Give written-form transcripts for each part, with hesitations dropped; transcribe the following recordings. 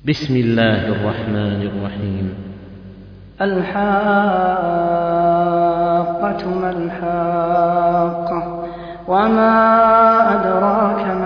بسم الله الرحمن الرحيم. الحاقة ما الحاقة وما أدراك ما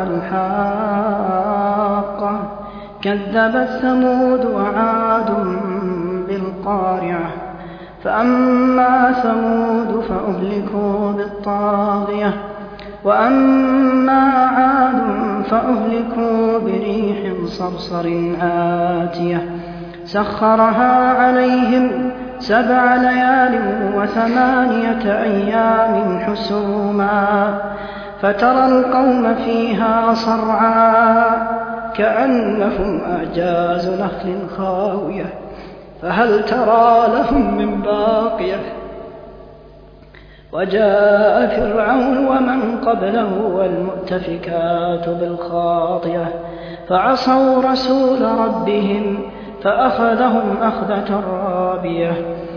الحاقة كذبت ثمود وعاد بالقارعة فأما ثمود فأهلكوا بالطاغية وأما عاد فأهلكوا بريح صرصر آتية سخرها عليهم 7 ليال و8 أيام حسوما فترى القوم فيها صرعا كأنهم أعجاز نخل خاوية فهل ترى لهم من باقية وجاء فرعون ومن قبله والمؤتفكات بالخاطية فعصوا رسول ربهم فأخذهم أخذة رابية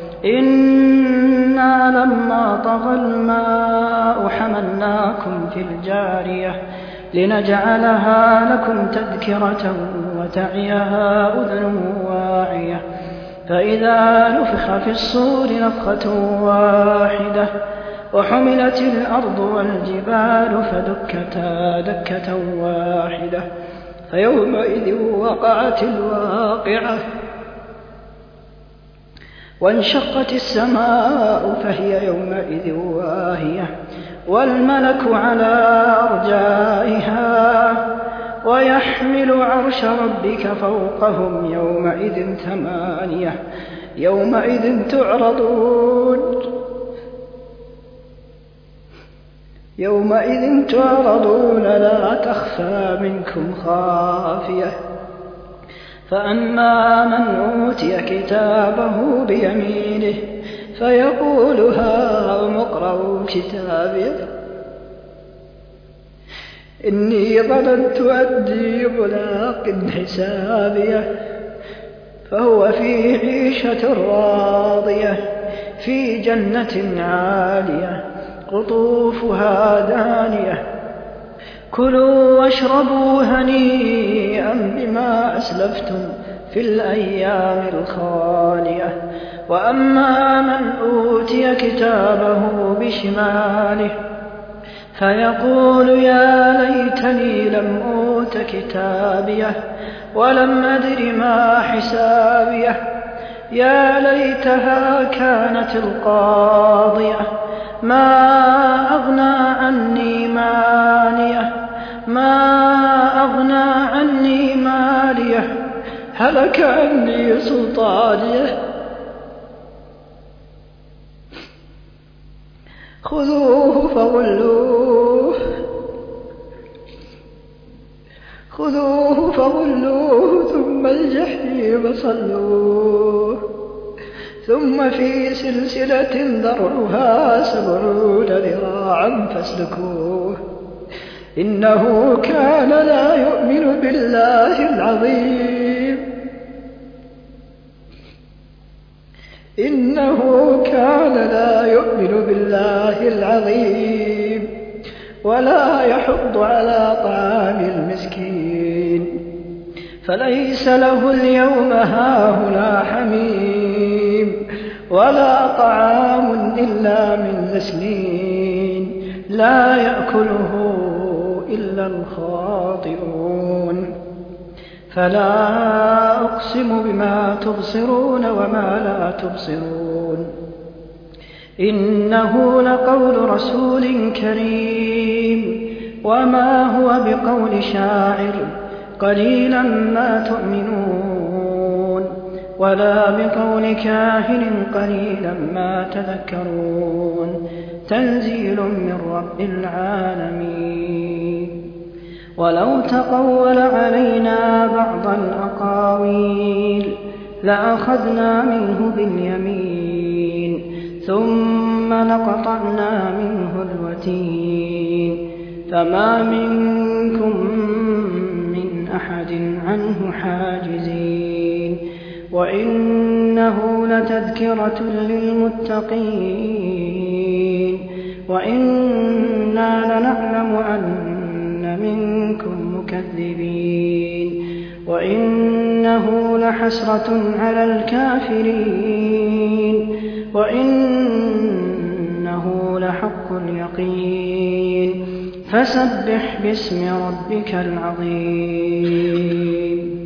إنا لما طغى الماء حملناكم في الجارية لنجعلها لكم تذكرة وتعيها أذن واعية فإذا نفخ في الصور نفخة واحدة وحملت الأرض والجبال فدكتا دكة واحدة فيومئذ وقعت الواقعة وانشقت السماء فهي يومئذ واهية والملك على أرجائها ويحمل عرش ربك فوقهم يومئذ 8 يومئذ تعرضون لا تخفى منكم خافية فأما من أوتي كتابه بيمينه فيقول هاؤم اقرءوا كتابيه إني ظننت أني ملاق حسابيه فهو في عيشة راضية في جنة عالية قطوفها دانية كلوا واشربوا هنيئا بما أسلفتم في الأيام الخالية وأما من أوتي كتابه بشماله فيقول يا ليتني لم أوت كتابيه ولم أدر ما حسابيه يا ليتها كانت القاضية ما أغنى عني ماليه هلك عني سلطانيه خذوه فغلوه ثم الجحيم صلوه ثم في سلسلة ذرعها 70 ذراعا فاسلكوه إنه كان لا يؤمن بالله العظيم ولا يحض على طعام المسكين فليس له اليوم هاهنا حميم ولا طعام إلا من غسلين لا يأكله إلا الخاطئون فلا أقسم بما تبصرون وما لا تبصرون إنه لقول رسول كريم وما هو بقول شاعر قليلا ما تؤمنون ولا بقول كاهن قليلا ما تذكرون تنزيل من رب العالمين ولو تقول علينا بعض الأقاويل لأخذنا منه باليمين ثم لقطعنا منه الوتين فما منكم من أحد عنه حاجزين وإنه لتذكرة للمتقين وإنا لنعلم أن منكم مكذبين وإن إنه لحسرة على الكافرين وإنه لحق اليقين فسبح باسم ربك العظيم